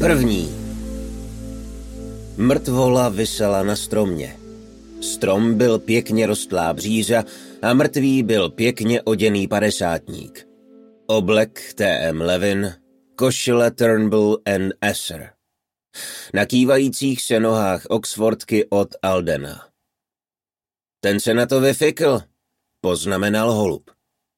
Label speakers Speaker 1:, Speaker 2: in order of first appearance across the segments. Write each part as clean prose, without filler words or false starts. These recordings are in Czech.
Speaker 1: První. Mrtvola visela na stromě. Strom byl pěkně rostlá bříza a mrtvý byl pěkně oděný padesátník. Oblek T.M. Levin, košile Turnbull and Esser. Na kývajících se nohách Oxfordky od Aldena. Ten se na to vyfikl, poznamenal Holub.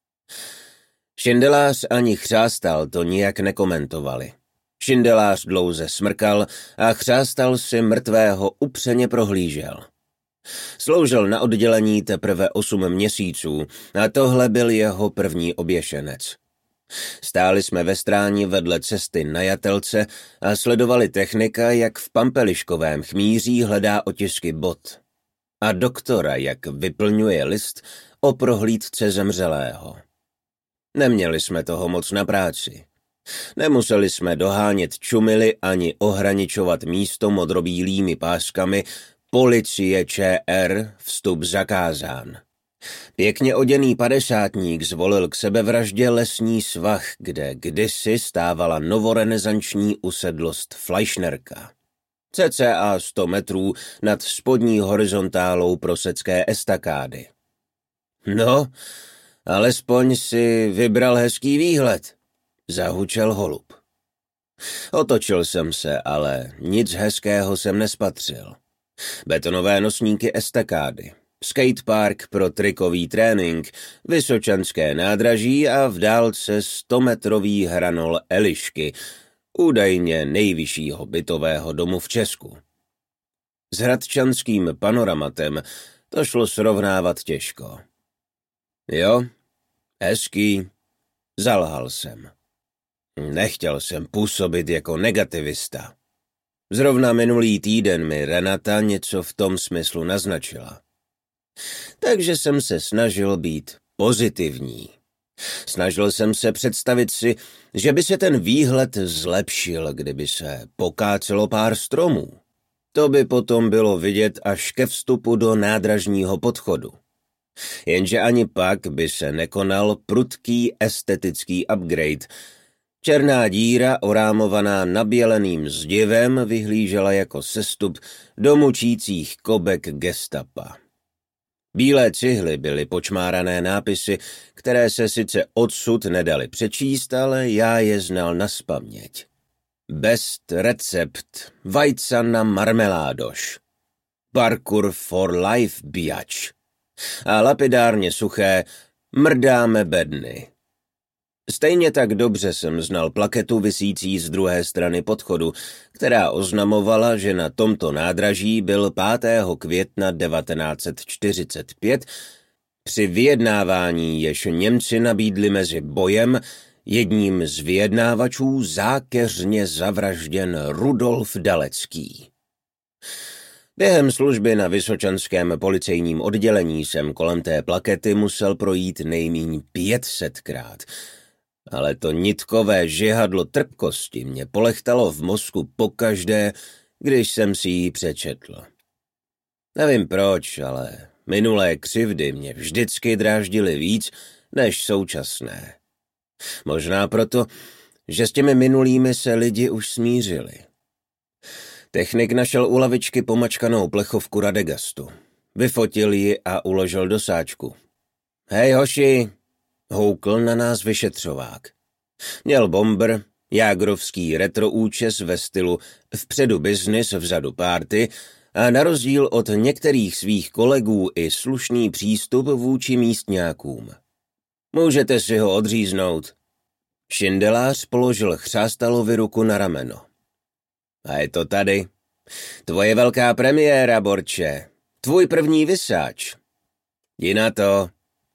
Speaker 1: Šindelář ani Chřástal to nijak nekomentovali. Šindelář dlouze smrkal a Chřástal si mrtvého upřeně prohlížel. Sloužil na oddělení teprve 8 měsíců a tohle byl jeho první oběšenec. Stáli jsme ve stráni vedle cesty na Jatelce a sledovali technika, jak v Pampeliškovém chmíří hledá otisky bot. A doktora, jak vyplňuje list o prohlídce zemřelého. Neměli jsme toho moc na práci. Nemuseli jsme dohánět čumily ani ohraničovat místo modrobílými páskami Policie ČR, vstup zakázán. Pěkně oděný padesátník zvolil k sebevraždě lesní svah, kde kdysi stávala novorenesanční usedlost Fleischnerka. Cca 100 metrů nad spodní horizontálou prosecké estakády. No, alespoň si vybral hezký výhled, zahučel Holub. Otočil jsem se, ale nic hezkého jsem nespatřil. Betonové nosníky estakády, skatepark pro trikový trénink, vysočanské nádraží a v dálce 100-metrový hranol Elišky, údajně nejvyššího bytového domu v Česku. S hradčanským panoramatem to šlo srovnávat těžko. Jo, hezký, zalhal jsem. Nechtěl jsem působit jako negativista. Zrovna minulý týden mi Renata něco v tom smyslu naznačila. Takže jsem se snažil být pozitivní. Snažil jsem se představit si, že by se ten výhled zlepšil, kdyby se pokácelo pár stromů. To by potom bylo vidět až ke vstupu do nádražního podchodu. Jenže ani pak by se nekonal prudký estetický upgrade. Černá díra orámovaná naběleným zdivem vyhlížela jako sestup do mučících kobek gestapa. Bílé cihly byly počmárané nápisy, které se sice odsud nedaly přečíst, ale já je znal nazpaměť. Best recept, vajca na marmeládoš. Parkour for life, biač. A lapidárně suché, mrdáme bedny. Stejně tak dobře jsem znal plaketu visící z druhé strany podchodu, která oznamovala, že na tomto nádraží byl 5. května 1945 při vyjednávání, jež Němci nabídli mezi bojem, jedním z vyjednávačů zákeřně zavražděn Rudolf Dalecký. Během služby na vysočanském policejním oddělení jsem kolem té plakety musel projít nejmíň 500krát, ale to nitkové žihadlo trpkosti mě polechtalo v mozku pokaždé, když jsem si ji přečetl. Nevím proč, ale minulé křivdy mě vždycky dráždily víc než současné. Možná proto, že s těmi minulými se lidi už smířili. Technik našel u lavičky pomačkanou plechovku Radegastu. Vyfotil ji a uložil do sáčku. Hej hoši, houkl na nás vyšetřovák. Měl bomber, jágrovský retroúčes ve stylu vpředu business, vzadu party a na rozdíl od některých svých kolegů i slušný přístup vůči místňákům. Můžete si ho odříznout. Šindelář položil Chřástalovi ruku na rameno. A je to tady. Tvoje velká premiéra, borče. Tvůj první vysáč. Jdi na to.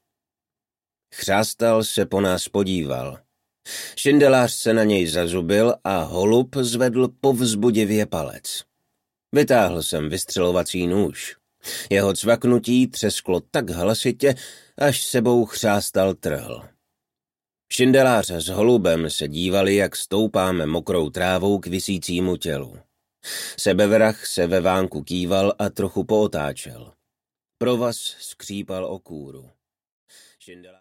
Speaker 1: Chřástal se po nás podíval. Šindelář se na něj zazubil a Holub zvedl povzbudivě palec. Vytáhl jsem vystřelovací nůž. Jeho cvaknutí třesklo tak hlasitě, až sebou Chřástal trhl. Šindelář s Holubem se dívali, jak stoupáme mokrou trávou k visícímu tělu. Sebevrah se ve vánku kýval a trochu pootáčel. Provaz skřípal o kůru. Šindelář